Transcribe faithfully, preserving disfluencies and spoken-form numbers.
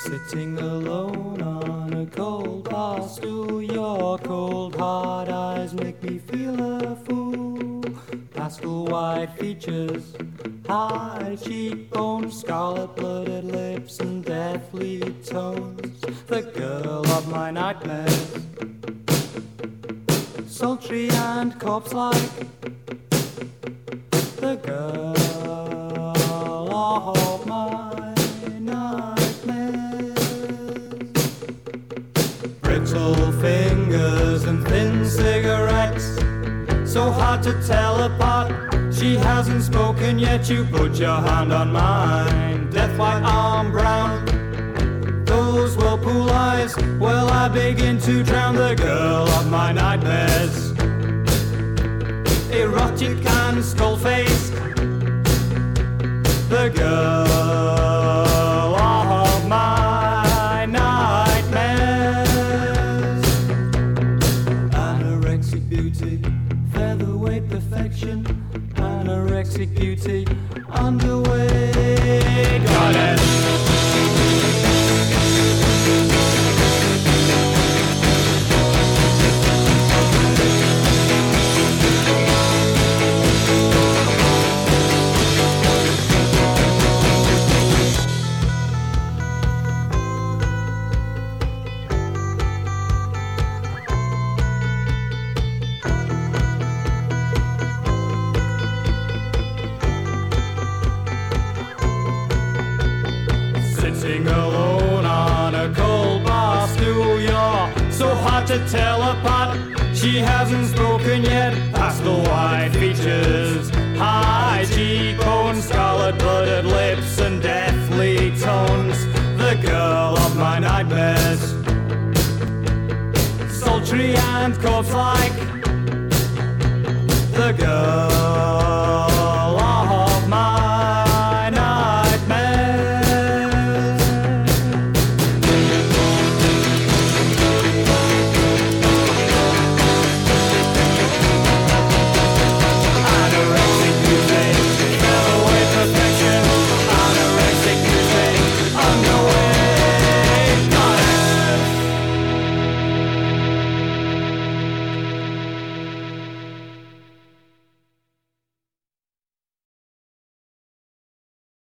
Sitting alone on a cold bar stool, your cold hard eyes make me feel a fool. Pastel white features, high cheekbones, scarlet blooded lips and deathly tones. The girl of my nightmares, sultry and corpse-like. The girl of my nightmares. Brittle fingers and thin cigarettes, so hard to tell apart. She hasn't spoken yet, you put your hand on mine. Death white, arm brown, those whirlpool eyes. Well, I begin to drown. The girl of my nightmares, erotic and skull-faced. The girl of my nightmares. Anorexic beauty, featherweight perfection. Anorexic beauty, underweight. Got it. Sitting alone on a cold bar stool, you're so hard to tell apart. She hasn't spoken yet, pastel white features, high cheekbones, scarlet blooded lips and deathly tones. The girl of my nightmares, sultry and corpse-like. The girl